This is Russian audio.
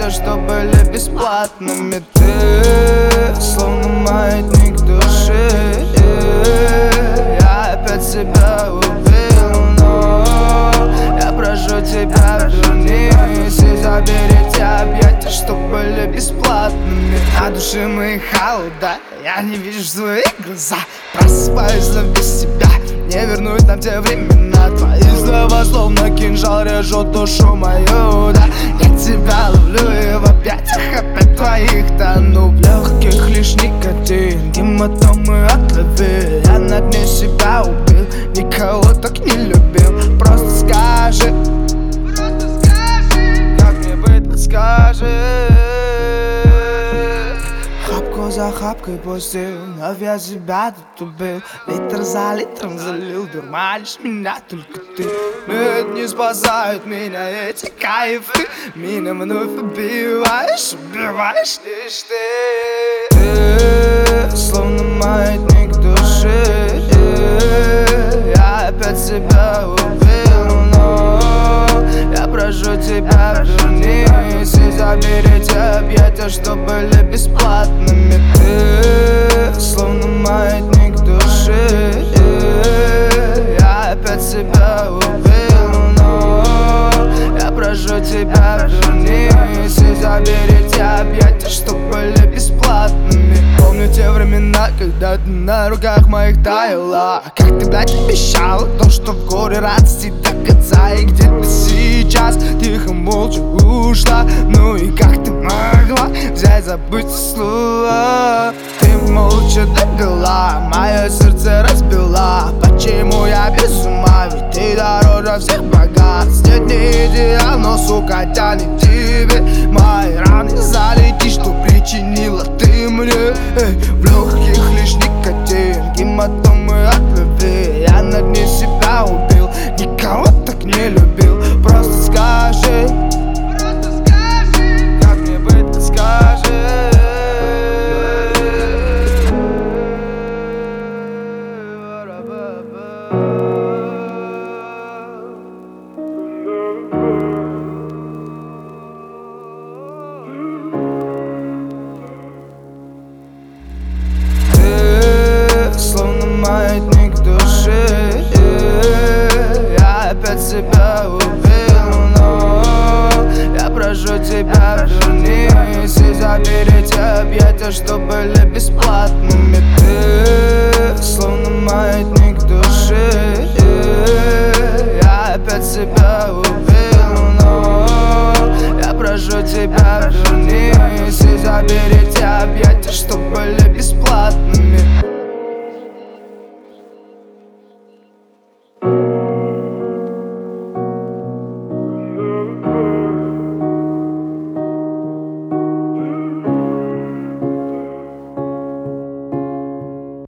объятия, что были бесплатными. Ты словно маятник души. Я опять себя убил, но я прошу тебя, вернись и забери те объятия, что были бесплатными. На душе мои холода, я не вижу свои глаза. Просыпаюсь без тебя, не вернуть нам те времена. Твои слова словно кинжал режут душу мою, да. Я тебя ловлю и в объятиях опять твоих тону. В легких лишь никотин, гематомы отловил. Я на дне себя убил, никого так не любил. Просто скажи, как мне быть, скажи. Хапку за хапкой пустил, вновь я себя тут убил. Литр за литром залил, дурманишь меня только ты. Нет, не спасают меня эти кайфы. Меня вновь убиваешь лишь ты. Ты словно маятник души. Я опять себя убил, но я прошу тебя, вернись и забери те объятия, что были бесплатными. Ты словно маятник души. Я опять себя убил, но я прошу тебя, вернись и забери те объятия, что были бесплатными. Помню те времена, когда ты на руках моих таяла. Как ты, блядь, обещала то, что в горе радости до конца. И где ты сейчас, тихо, молча ушла. Ну и как ты могла взять, забыть слова? Ты молча довела, мое сердце разбила. Почему я без ума, ведь ты дороже всех богатств. Нет, не идеал, но, сука, тянет тебе. Мои раны залети, что причинила ты мне. В легких лишь никотин, гематомы от любви. Я на дне себя убил, никого так не любил. Просто скажи, как мне быть, ты скажи. Словно маятник души. Я опять себя убил, но я прошу тебя, вернись и забери те объятия, что были бесплатными. Ты словно маятник